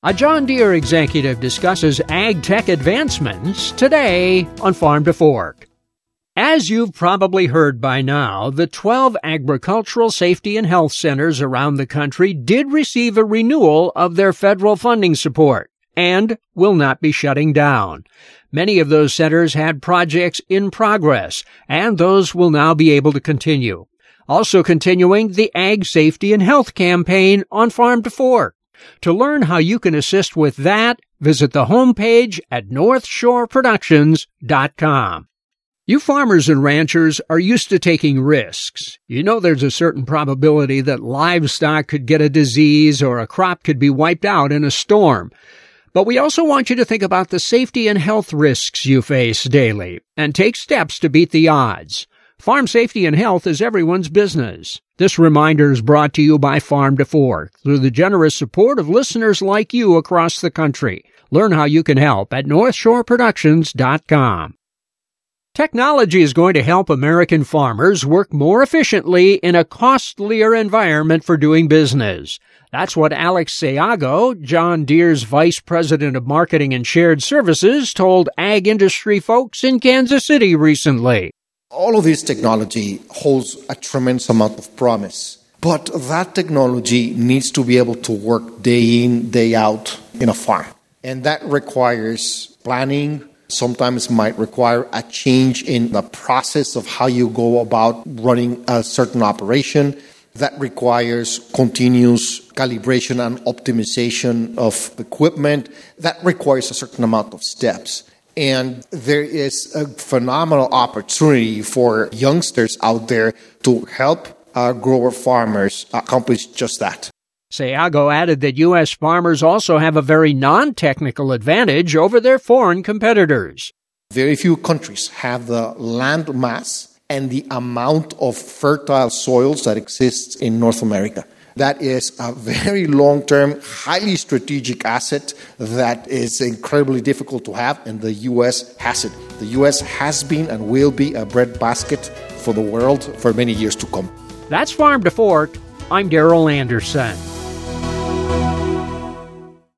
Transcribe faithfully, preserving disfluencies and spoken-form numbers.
A John Deere executive discusses ag tech advancements today on Farm to Fork. As you've probably heard by now, the twelve agricultural safety and health centers around the country did receive a renewal of their federal funding support and will not be shutting down. Many of those centers had projects in progress, and those will now be able to continue. Also continuing the Ag Safety and Health campaign on Farm to Fork. To learn how you can assist with that, visit the homepage at north shore productions dot com. You farmers and ranchers are used to taking risks. You know there's a certain probability that livestock could get a disease or a crop could be wiped out in a storm. But we also want you to think about the safety and health risks you face daily and take steps to beat the odds. Farm safety and health is everyone's business. This reminder is brought to you by Farm to Fork through the generous support of listeners like you across the country. Learn how you can help at north shore productions dot com. Technology is going to help American farmers work more efficiently in a costlier environment for doing business. That's what Alex Sayago, John Deere's Vice President of Marketing and Shared Services, told ag industry folks in Kansas City recently. All of this technology holds a tremendous amount of promise, but that technology needs to be able to work day in, day out in a farm. And that requires planning, sometimes might require a change in the process of how you go about running a certain operation. That requires continuous calibration and optimization of equipment. That requires a certain amount of steps. And there is a phenomenal opportunity for youngsters out there to help uh, grower farmers accomplish just that. Sayago added that U S farmers also have a very non-technical advantage over their foreign competitors. Very few countries have the land mass and the amount of fertile soils that exists in North America. That is a very long-term, highly strategic asset that is incredibly difficult to have, and the U S has it. The U S has been and will be a breadbasket for the world for many years to come. That's Farm to Fork. I'm Darrell Anderson.